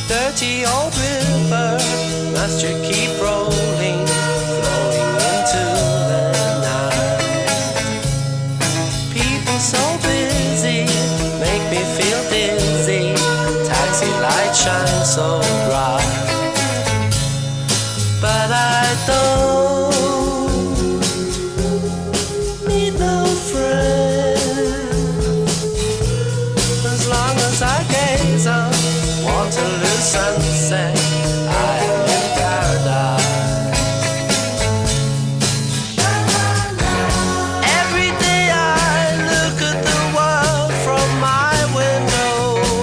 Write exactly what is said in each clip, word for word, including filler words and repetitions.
Dirty old river, must you keep rolling, flowing into the night? People so busy, make me feel dizzy. Taxi lights shine so bright, but I don't need no friend. As long as I gaze on Waterloo sunset, I am in paradise. Every day I look at the world from my window,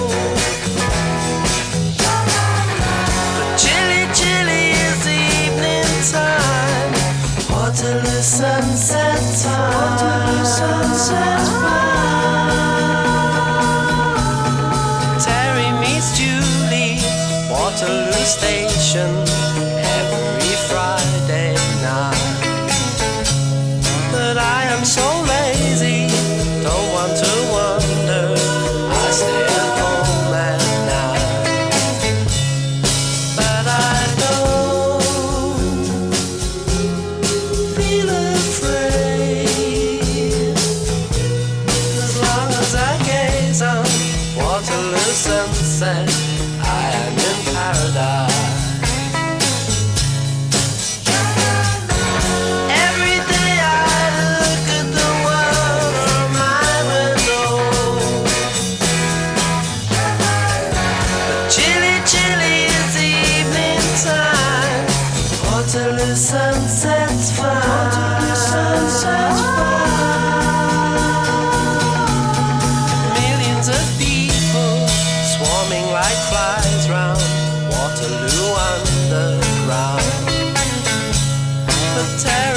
but chilly, chilly is the evening time. Waterloo sunset time. Waterloo sunset time. Waterloo Station every Friday night. But I am so lazy, don't want to wander, I stay at home at night. But I don't feel afraid, as long as I gaze on Waterloo sunset, I am in paradise. Every day I look at the world from my window, but chilly, chilly is the evening time. Waterloo sunset's fine. Waterloo sunset's fine. Millions of people swarming like flies round Waterloo underground, but terror